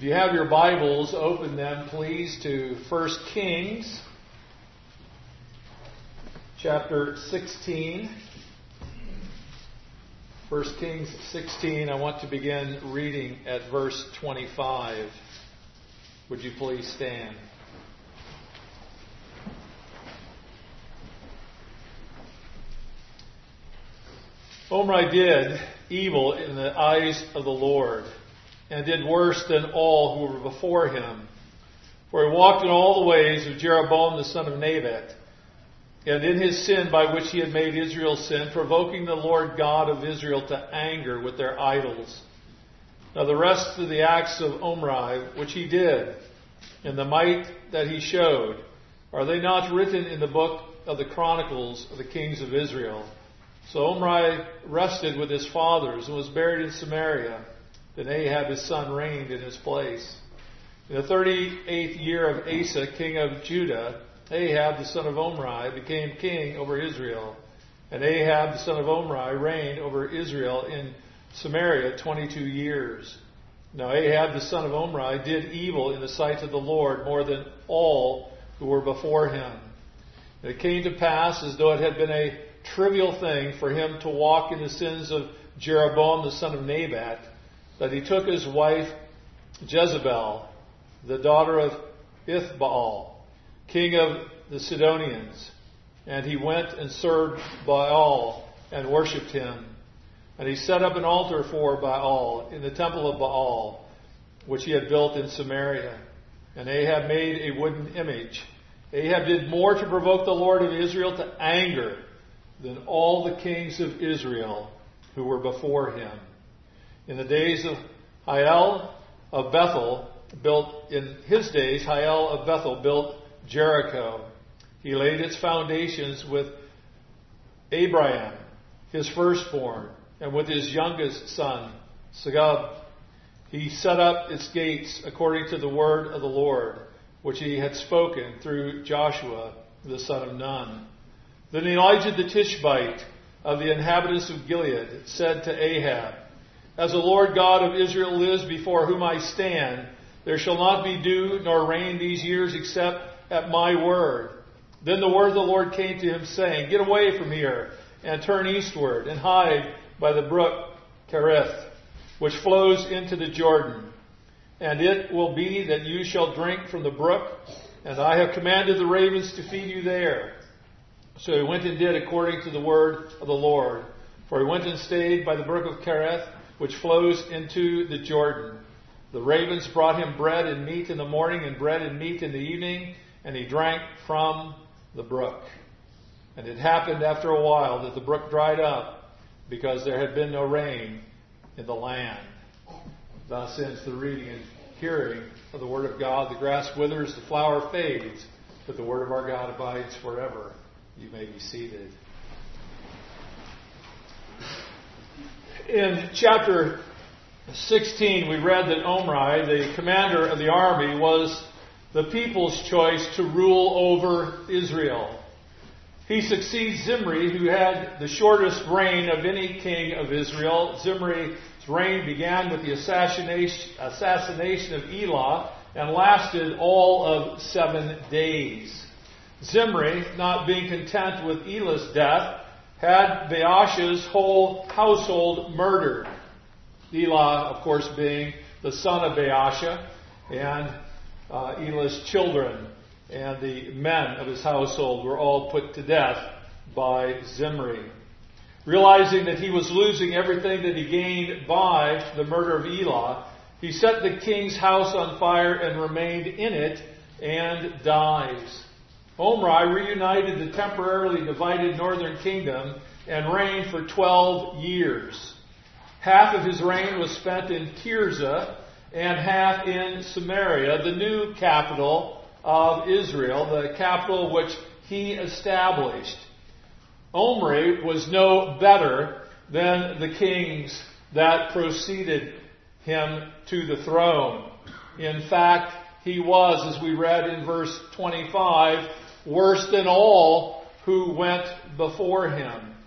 you have your Bibles, open them please to 1 Kings chapter 16. 1 Kings 16, I want to begin reading at verse 25. Would you please stand? Omri did evil in the eyes of the Lord, and did worse than all who were before him. For he walked in all the ways of Jeroboam the son of Nebat, and in his sin by which he had made Israel sin, provoking the Lord God of Israel to anger with their idols. Now the rest of the acts of Omri, which he did, and the might that he showed, are they not written in the book of the Chronicles of the kings of Israel? So Omri rested with his fathers and was buried in Samaria. Then Ahab his son reigned in his place. In the 38th year of Asa, king of Judah, Ahab the son of Omri became king over Israel. And Ahab the son of Omri reigned over Israel in Samaria 22 years. Now Ahab the son of Omri did evil in the sight of the Lord more than all who were before him. And it came to pass, as though it had been a trivial thing for him to walk in the sins of Jeroboam the son of Nebat, that he took his wife Jezebel, the daughter of Ithbaal, king of the Sidonians, and he went and served Baal and worshipped him. And he set up an altar for Baal in the temple of Baal, which he had built in Samaria. And Ahab made a wooden image. Ahab did more to provoke the Lord of Israel to anger than all the kings of Israel who were before him. In the days of Hiel of Bethel built Jericho. He laid its foundations with Abraham, his firstborn, and with his youngest son, Segub. He set up its gates according to the word of the Lord, which he had spoken through Joshua, the son of Nun. Then Elijah the Tishbite of the inhabitants of Gilead said to Ahab, As the Lord God of Israel lives before whom I stand, there shall not be dew nor rain these years except at my word. Then the word of the Lord came to him, saying, Get away from here and turn eastward and hide by the brook Cherith, which flows into the Jordan. And it will be that you shall drink from the brook, and I have commanded the ravens to feed you there. So he went and did according to the word of the Lord. For he went and stayed by the brook of Cherith, which flows into the Jordan. The ravens brought him bread and meat in the morning and bread and meat in the evening, and he drank from the brook. And it happened after a while that the brook dried up, because there had been no rain in the land. Thus ends the reading and hearing of the word of God. The grass withers, the flower fades, but the word of our God abides forever. You may be seated. In chapter 16, we read that Omri, the commander of the army, was the people's choice to rule over Israel. He succeeds Zimri, who had the shortest reign of any king of Israel. Zimri's reign began with the assassination of Elah and lasted all of 7 days. Zimri, not being content with Elah's death, had Baasha's whole household murdered. Elah, of course, being the son of Baasha, and Elah's children and the men of his household were all put to death by Zimri. Realizing that he was losing everything that he gained by the murder of Elah, he set the king's house on fire and remained in it and dies. Omri reunited the temporarily divided northern kingdom and reigned for 12 years. Half of his reign was spent in Tirzah and half in Samaria, the new capital of Israel, the capital which he established. Omri was no better than the kings that preceded him to the throne. In fact, he was, as we read in verse 25, worse than all who went before him.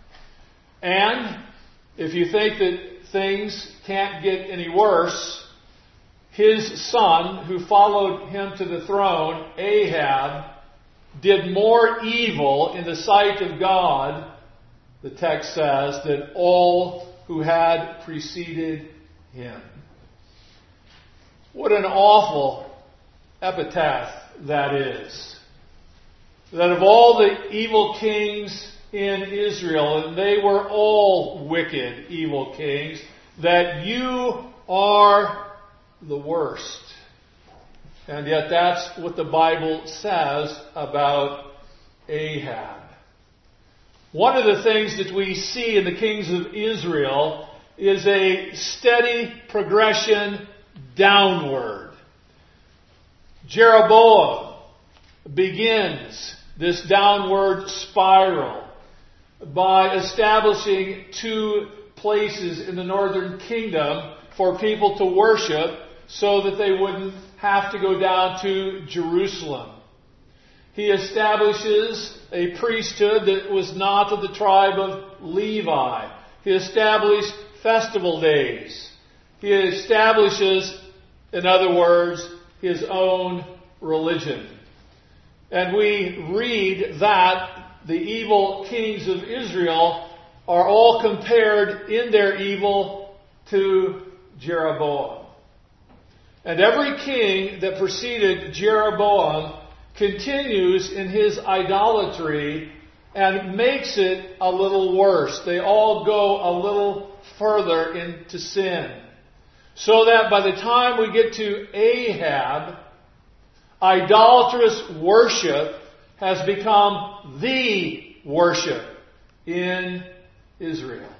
And if you think that things can't get any worse, his son, who followed him to the throne, Ahab, did more evil in the sight of God, the text says, than all who had preceded him. What an awful epitaph that is. That of all the evil kings in Israel, and they were all wicked, evil kings, that you are the worst. And yet that's what the Bible says about Ahab. One of the things that we see in the kings of Israel is a steady progression downward. Jeroboam begins this downward spiral by establishing 2 places in the northern kingdom for people to worship so that they wouldn't have to go down to Jerusalem. He establishes a priesthood that was not of the tribe of Levi. He established festival days. He establishes, in other words, his own religion. And we read that the evil kings of Israel are all compared in their evil to Jeroboam. And every king that preceded Jeroboam continues in his idolatry and makes it a little worse. They all go a little further into sin. So that by the time we get to Ahab, idolatrous worship has become the worship in Israel.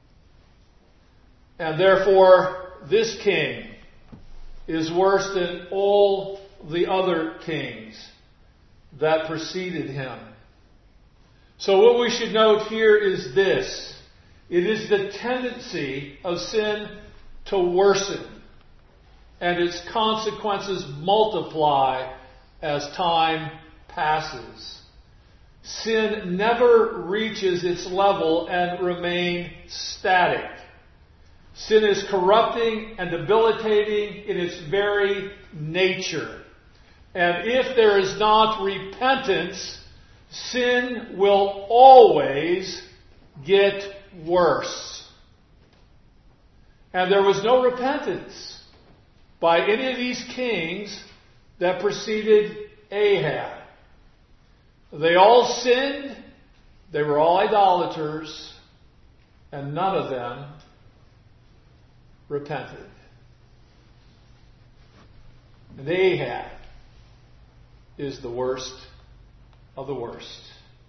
And therefore, this king is worse than all the other kings that preceded him. So what we should note here is this. It is the tendency of sin to worsen, and its consequences multiply as time passes. Sin never reaches its level and remains static. Sin is corrupting and debilitating in its very nature. And if there is not repentance, sin will always get worse. And there was no repentance by any of these kings that preceded Ahab. They all sinned, they were all idolaters, and none of them repented. And Ahab is the worst of the worst.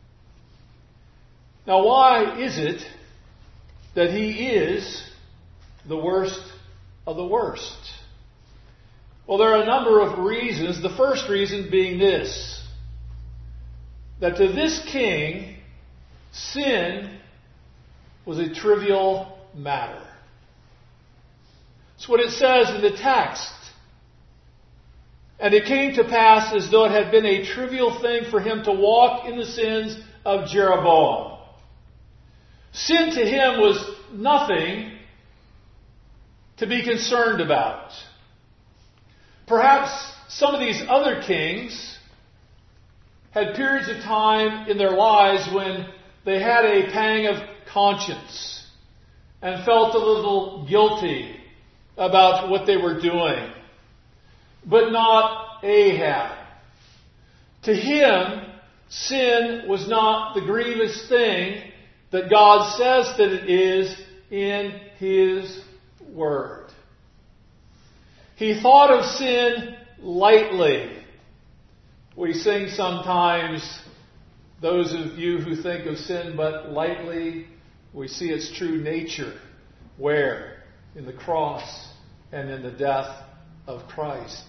Now, why is it that he is the worst of the worst? Well, there are a number of reasons. The first reason being this: that to this king, sin was a trivial matter. It's what it says in the text. And it came to pass as though it had been a trivial thing for him to walk in the sins of Jeroboam. Sin to him was nothing to be concerned about. Perhaps some of these other kings had periods of time in their lives when they had a pang of conscience and felt a little guilty about what they were doing. But not Ahab. To him, sin was not the grievous thing that God says that it is in His Word. He thought of sin lightly. We sing sometimes, those of you who think of sin but lightly, we see its true nature. Where? In the cross and in the death of Christ.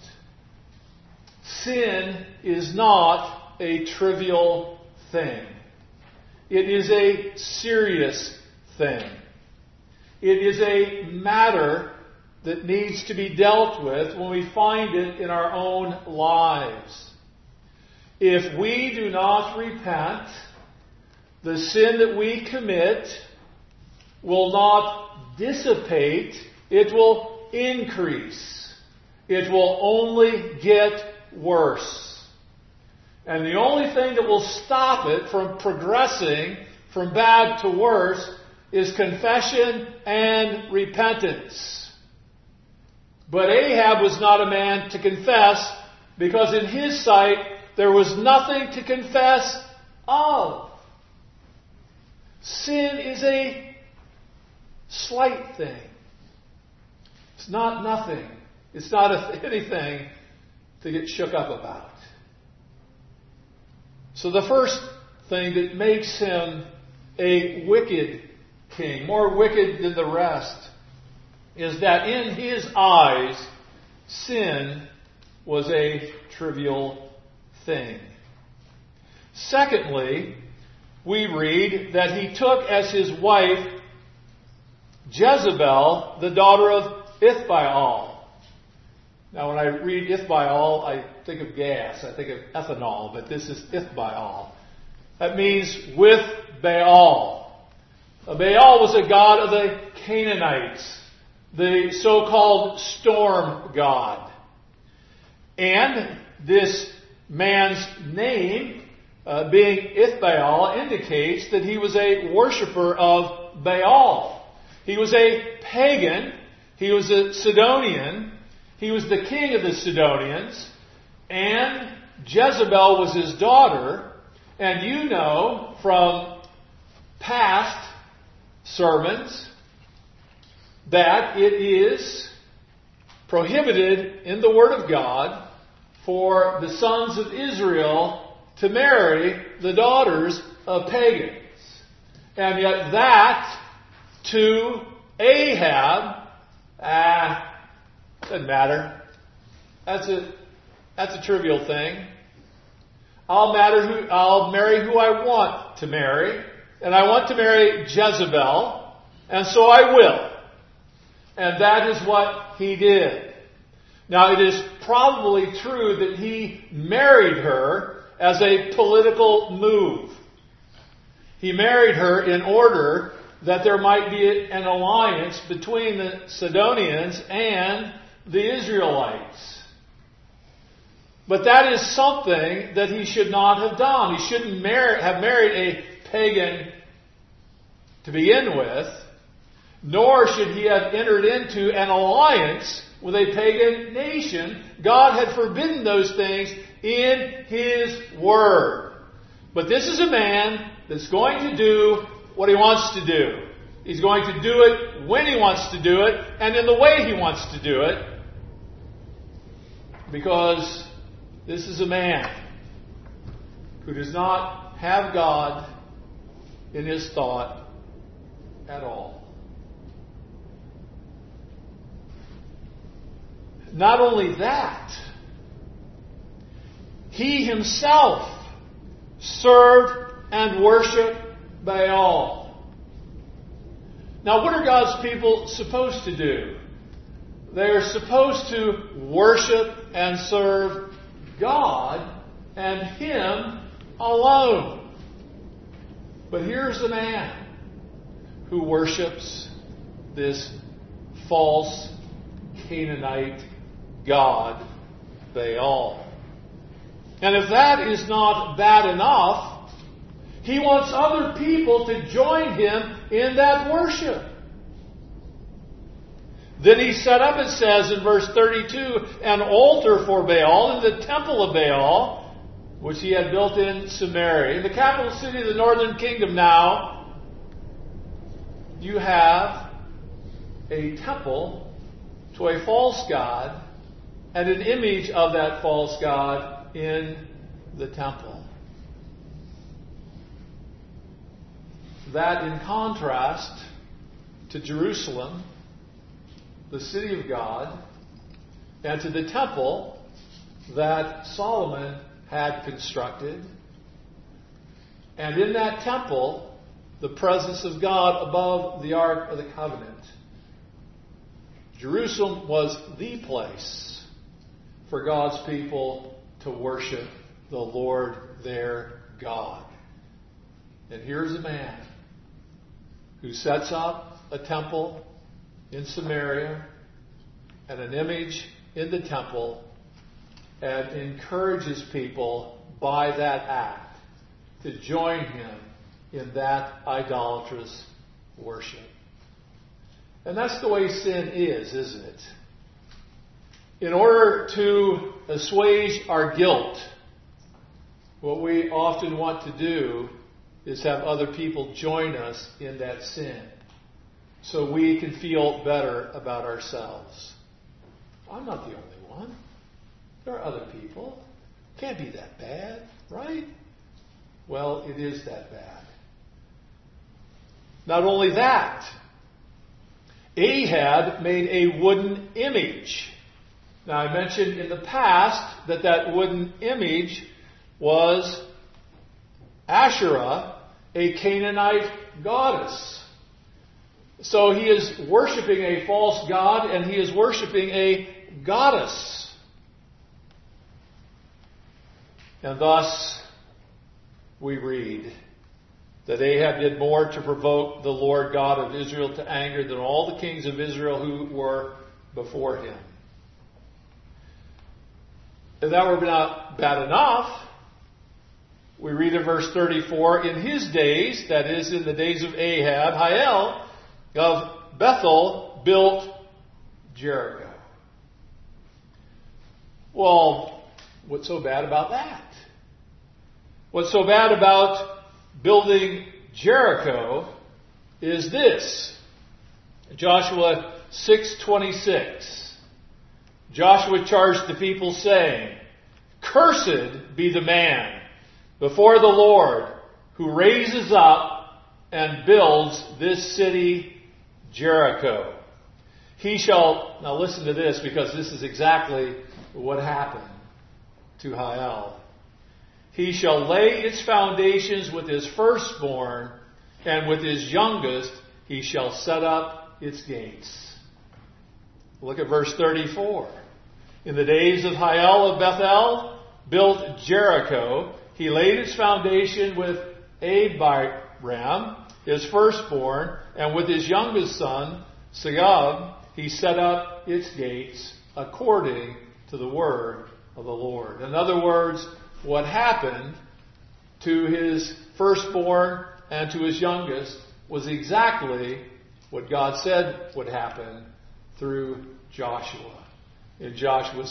Sin is not a trivial thing. It is a serious thing. It is a matter that needs to be dealt with when we find it in our own lives. If we do not repent, the sin that we commit will not dissipate, it will increase. it will only get worse. And the only thing that will stop it from progressing from bad to worse is confession and repentance. But Ahab was not a man to confess, because in his sight there was nothing to confess of. Sin is a slight thing. It's not nothing. It's not anything to get shook up about. So the first thing that makes him a wicked king, more wicked than the rest, is that in his eyes, sin was a trivial thing. Secondly, we read that he took as his wife Jezebel, the daughter of Ithbaal. Now, when I read Ithbaal, I think of gas. I think of ethanol, but this is Ithbaal. That means with Baal. Baal was a god of the Canaanites, the so-called storm god. And this man's name, being Ithbaal, indicates that he was a worshiper of Baal. He was a pagan. He was a Sidonian. He was the king of the Sidonians. And Jezebel was his daughter. And you know from past sermons that it is prohibited in the Word of God for the sons of Israel to marry the daughters of pagans. And yet that to Ahab, doesn't matter. That's a trivial thing. I'll marry who I want to marry, and I want to marry Jezebel, and so I will. And that is what he did. Now, it is probably true that he married her as a political move. He married her in order that there might be an alliance between the Sidonians and the Israelites. But that is something that he should not have done. He shouldn't have married a pagan to begin with, nor should he have entered into an alliance with a pagan nation. God had forbidden those things in His Word. But this is a man that's going to do what he wants to do. He's going to do it when he wants to do it, and in the way he wants to do it. Because this is a man who does not have God in his thought at all. Not only that, he himself served and worshiped Baal. Now, what are God's people supposed to do? They are supposed to worship and serve God and Him alone. But here's the man who worships this false Canaanite god, Baal. And if that is not bad enough, he wants other people to join him in that worship. Then he set up, it says in verse 32, an altar for Baal in the temple of Baal, which he had built in Samaria. In the capital city of the northern kingdom now, you have a temple to a false god and an image of that false god in the temple. That in contrast to Jerusalem, the city of God, and to the temple that Solomon had constructed. And in that temple, the presence of God above the Ark of the Covenant. Jerusalem was the place for God's people to worship the Lord their God. And here's a man who sets up a temple in Samaria and an image in the temple and encourages people by that act to join him in that idolatrous worship. And that's the way sin is, isn't it? In order to assuage our guilt, what we often want to do is have other people join us in that sin so we can feel better about ourselves. I'm not the only one. There are other people. Can't be that bad, right? Well, it is that bad. Not only that, Ahab made a wooden image. Now, I mentioned in the past that wooden image was Asherah, a Canaanite goddess. So he is worshiping a false god, and he is worshiping a goddess. And thus, we read that Ahab did more to provoke the Lord God of Israel to anger than all the kings of Israel who were before him. If that were not bad enough, we read in verse 34, in his days, that is, in the days of Ahab, Hiel of Bethel built Jericho. Well, what's so bad about that? What's so bad about building Jericho is this. Joshua 6:26. Joshua charged the people, saying, cursed be the man before the Lord who raises up and builds this city Jericho. He shall, now listen to this because this is exactly what happened to Hiel. He shall lay its foundations with his firstborn, and with his youngest he shall set up its gates. Look at verse 34. In the days of Hiel of Bethel built Jericho, he laid its foundation with Abiram, his firstborn, and with his youngest son, Segub, he set up its gates according to the word of the Lord. In other words, what happened to his firstborn and to his youngest was exactly what God said would happen through Joshua in Joshua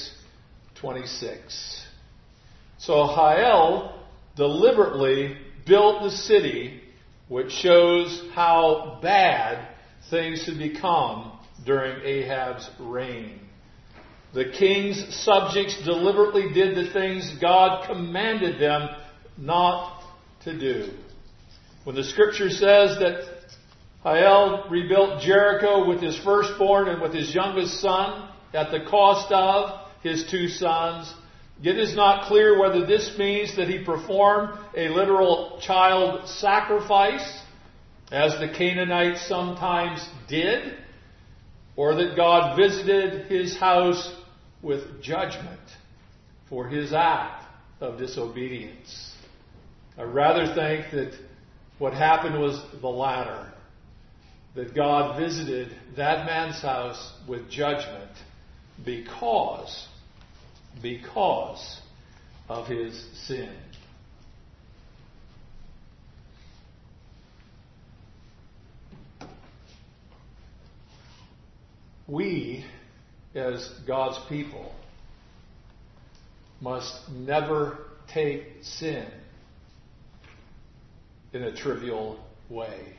6:26. So Hiel deliberately built the city, which shows how bad things had become during Ahab's reign. The king's subjects deliberately did the things God commanded them not to do. When the scripture says that Hiel rebuilt Jericho with his firstborn and with his youngest son at the cost of his two sons, it is not clear whether this means that he performed a literal child sacrifice, as the Canaanites sometimes did, or that God visited his house with judgment for his act of disobedience. I rather think that what happened was the latter, that God visited that man's house with judgment because of his sin. We, as God's people, must never take sin in a trivial way.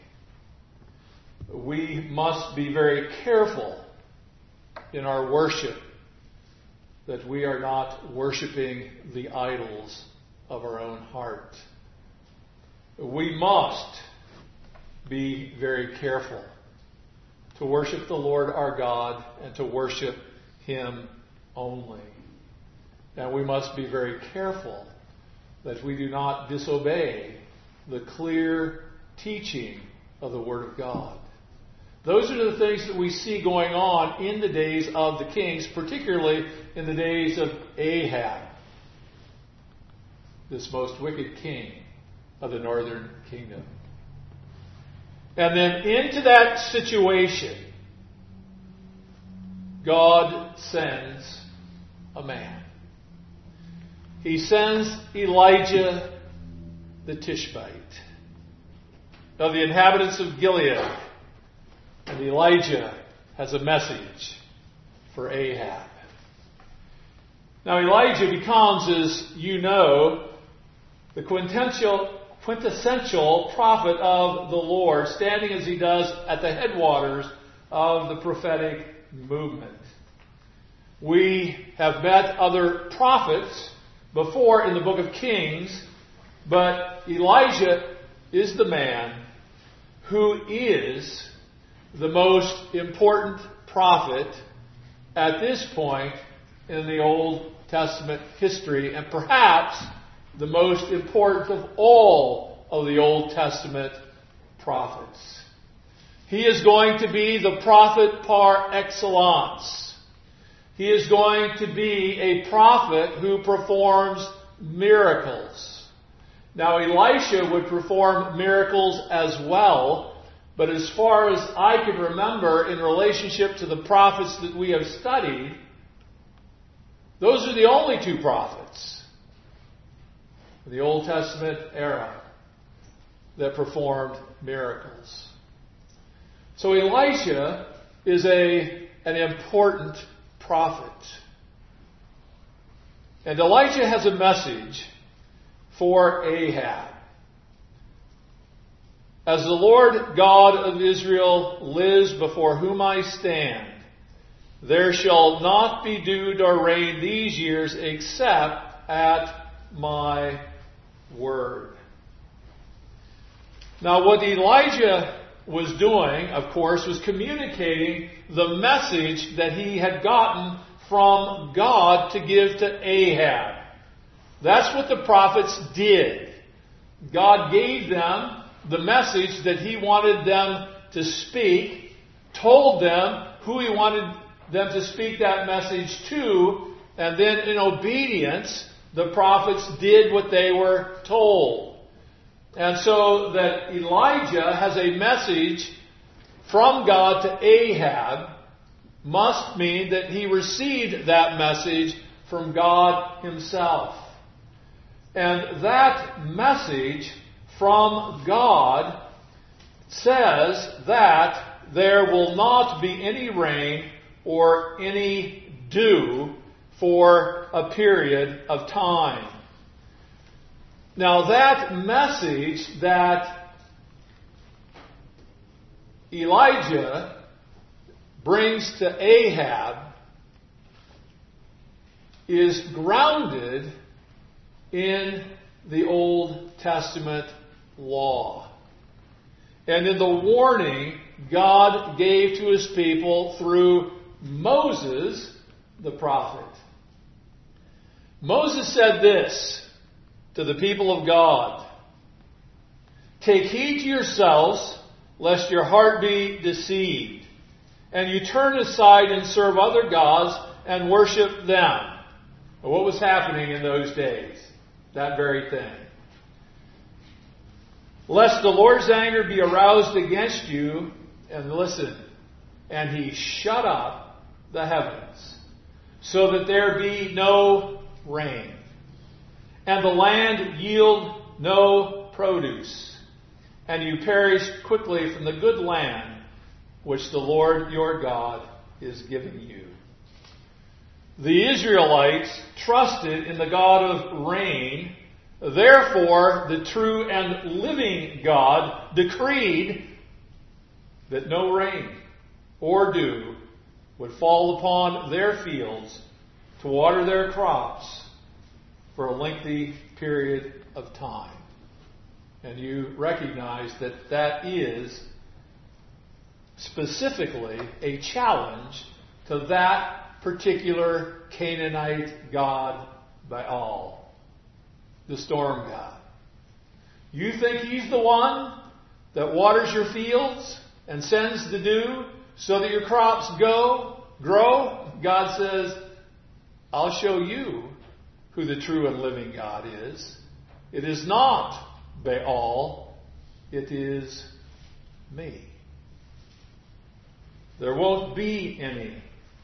We must be very careful in our worship that we are not worshiping the idols of our own heart. We must be very careful to worship the Lord our God and to worship Him only. And we must be very careful that we do not disobey the clear teaching of the Word of God. Those are the things that we see going on in the days of the kings, particularly in the days of Ahab, this most wicked king of the northern kingdom. And then into that situation, God sends a man. He sends Elijah the Tishbite of the inhabitants of Gilead. And Elijah has a message for Ahab. Now Elijah becomes, as you know, the quintessential prophet of the Lord, standing as he does at the headwaters of the prophetic movement. We have met other prophets before in the book of Kings, but Elijah is the man who is the most important prophet at this point in the Old Testament history, and perhaps the most important of all of the Old Testament prophets. He is going to be the prophet par excellence. He is going to be a prophet who performs miracles. Now, Elisha would perform miracles as well, but as far as I can remember in relationship to the prophets that we have studied, those are the only two prophets of the Old Testament era that performed miracles. So Elisha is an important prophet. And Elijah has a message for Ahab. As the Lord God of Israel lives before whom I stand, there shall not be dew nor rain these years except at my word. Now what Elijah was doing, of course, was communicating the message that he had gotten from God to give to Ahab. That's what the prophets did. God gave them the message that he wanted them to speak, told them who he wanted them to speak that message to, and then in obedience, the prophets did what they were told. And so that Elijah has a message from God to Ahab must mean that he received that message from God himself. And that message from God says that there will not be any rain or any dew for a period of time. Now that message that Elijah brings to Ahab is grounded in the Old Testament law and in the warning God gave to his people through Moses, the prophet. Moses said this to the people of God: "Take heed to yourselves, lest your heart be deceived, and you turn aside and serve other gods and worship them." Well, what was happening in those days? That very thing. "Lest the Lord's anger be aroused against you," and listen, "and he shut up the heavens, so that there be no rain, and the land yield no produce, and you perish quickly from the good land which the Lord your God is giving you." The Israelites trusted in the God of rain. Therefore, the true and living God decreed that no rain or dew would fall upon their fields to water their crops for a lengthy period of time. And you recognize that that is specifically a challenge to that particular Canaanite god, Baal, the storm god. You think he's the one that waters your fields and sends the dew so that your crops grow? God says, "I'll show you who the true and living God is. It is not Baal, it is me. There won't be any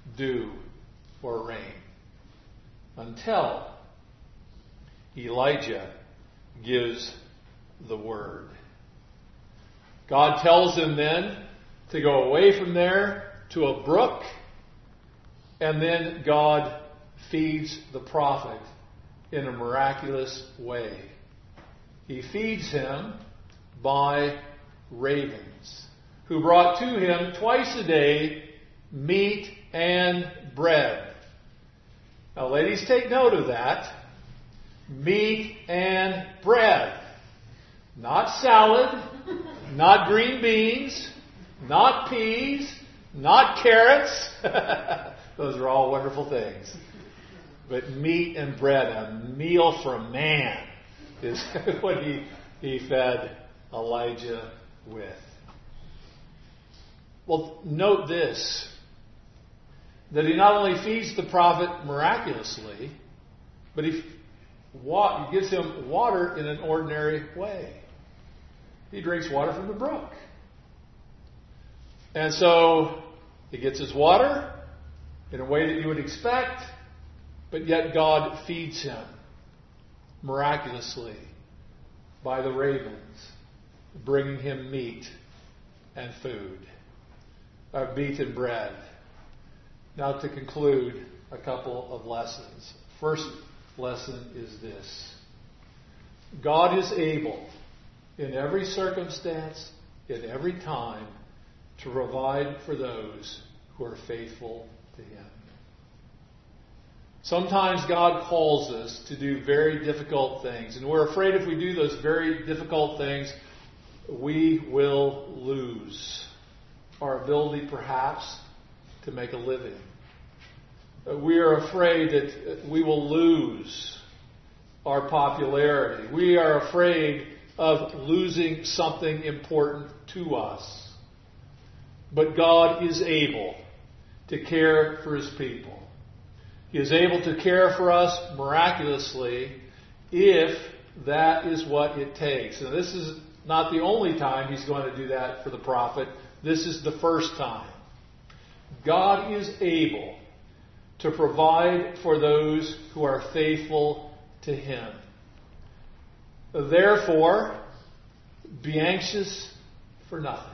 dew or rain until Elijah gives the word. God tells him then to go away from there to a brook, and then God feeds the prophet in a miraculous way. He feeds him by ravens, who brought to him twice a day meat and bread. Now, ladies, take note of that. Meat and bread. Not salad, not green beans, not peas, not carrots. Those are all wonderful things. But meat and bread, a meal for a man, is what he fed Elijah with. Well, note this, that he not only feeds the prophet miraculously, but he gives him water in an ordinary way. He drinks water from the brook. And so he gets his water in a way that you would expect, but yet God feeds him miraculously by the ravens, bringing him meat and food, meat and bread. Now, to conclude, a couple of lessons. First lesson is this: God is able, in every circumstance, in every time, to provide for those who are faithful to Him. Sometimes God calls us to do very difficult things, and we're afraid if we do those very difficult things, we will lose our ability, perhaps, to make a living. We are afraid that we will lose our popularity. We are afraid of losing something important to us. But God is able to care for His people. He is able to care for us miraculously if that is what it takes. And this is not the only time He's going to do that for the prophet. This is the first time. God is able to provide for those who are faithful to Him. Therefore, be anxious for nothing.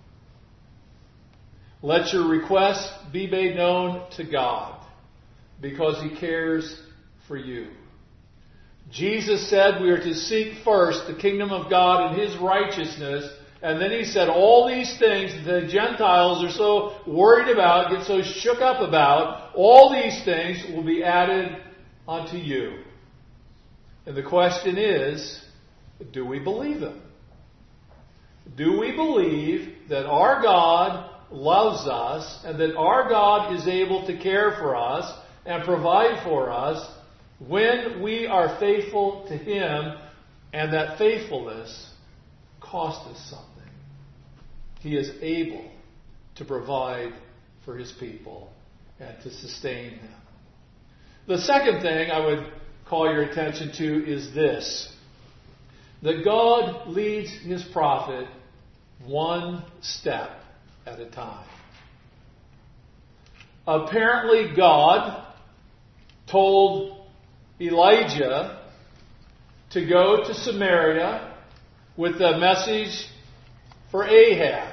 Let your requests be made known to God, because He cares for you. Jesus said we are to seek first the kingdom of God and His righteousness, and then He said all these things that the Gentiles are so worried about, get so shook up about, all these things will be added unto you. And the question is, do we believe them? Do we believe that our God loves us and that our God is able to care for us and provide for us when we are faithful to Him, and that faithfulness costs us something? He is able to provide for His people and to sustain them. The second thing I would call your attention to is this: that God leads His prophet one step at a time. Apparently, God told Elijah to go to Samaria with a message for Ahab.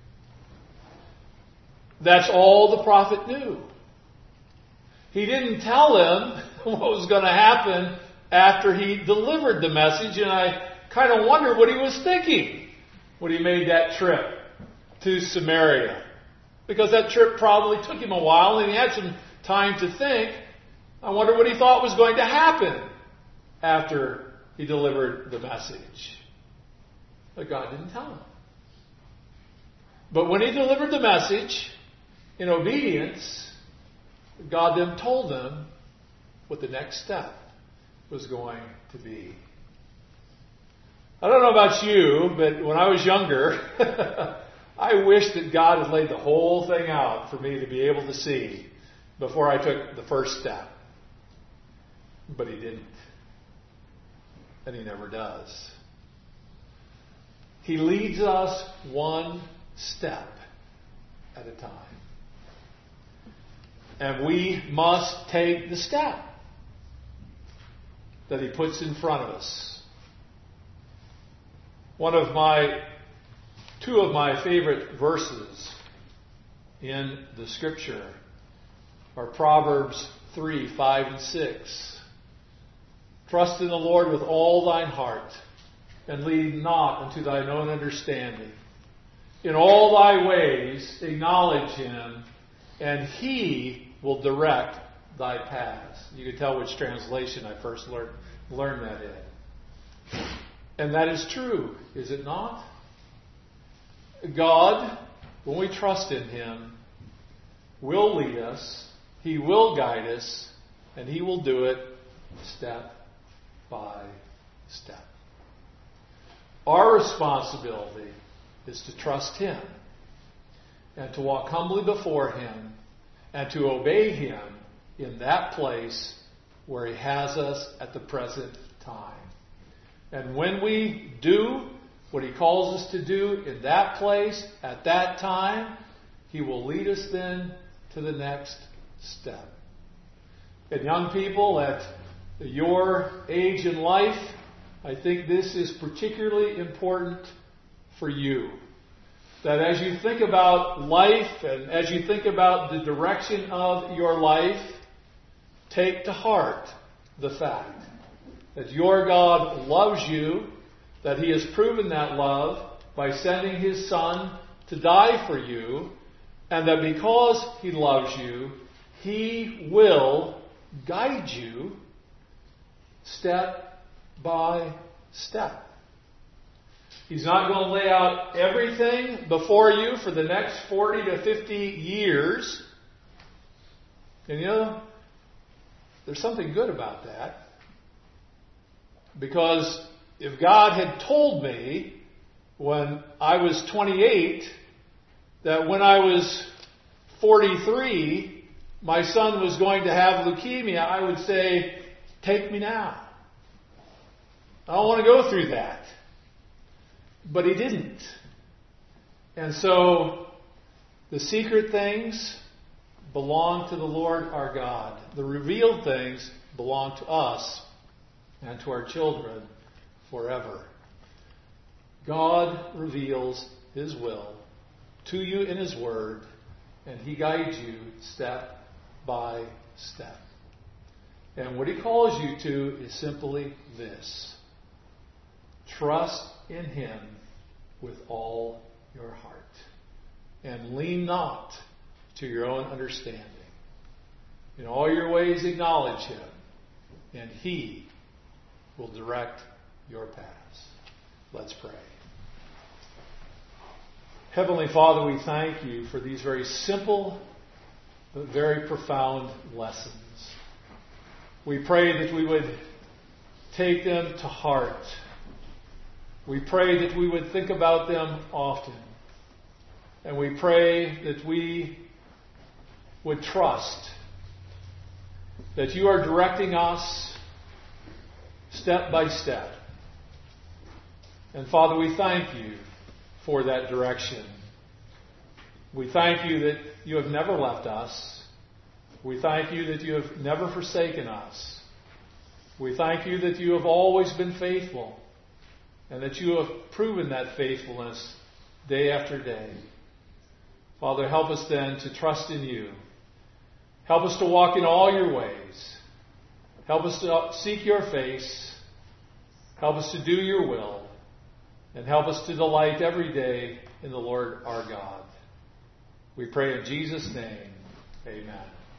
That's all the prophet knew. He didn't tell him what was going to happen after he delivered the message, and I kind of wonder what he was thinking when he made that trip to Samaria. Because that trip probably took him a while, and he had some time to think. I wonder what he thought was going to happen after he delivered the message. But God didn't tell him. But when he delivered the message in obedience, God then told him what the next step was going to be. I don't know about you, but when I was younger, I wish that God had laid the whole thing out for me to be able to see before I took the first step. But He didn't. And He never does. He leads us one step at a time. And we must take the step that He puts in front of us. Two of my favorite verses in the Scripture are Proverbs 3, 5, and 6. Trust in the Lord with all thine heart, and lean not unto thine own understanding. In all thy ways acknowledge Him, and He will direct thy paths. You can tell which translation I first learned that in. And that is true, is it not? God, when we trust in Him, will lead us, He will guide us, and He will do it step by step. Our responsibility is to trust Him and to walk humbly before Him and to obey Him in that place where He has us at the present time. And when we do what He calls us to do in that place at that time, He will lead us then to the next step. And young people at your age in life, I think this is particularly important for you. That as you think about life and as you think about the direction of your life, take to heart the fact that your God loves you, that He has proven that love by sending His Son to die for you, and that because He loves you, He will guide you step by step. He's not going to lay out everything before you for the next 40 to 50 years. And you know, there's something good about that. Because if God had told me when I was 28 that when I was 43 my son was going to have leukemia, I would say, take me now. I don't want to go through that. But He didn't. And so the secret things belong to the Lord our God. The revealed things belong to us and to our children forever. God reveals His will to you in His Word, and He guides you step by step. And what He calls you to is simply this: trust in Him with all your heart, and lean not to your own understanding. In all your ways acknowledge Him, and He will direct your paths. Let's pray. Heavenly Father, we thank You for these very simple but very profound lessons. We pray that we would take them to heart. We pray that we would think about them often. And we pray that we would trust that You are directing us step by step. And Father, we thank You for that direction. We thank You that You have never left us. We thank You that You have never forsaken us. We thank You that You have always been faithful, and that You have proven that faithfulness day after day. Father, help us then to trust in You. Help us to walk in all Your ways. Help us to seek Your face. Help us to do Your will. And help us to delight every day in the Lord our God. We pray in Jesus' name. Amen.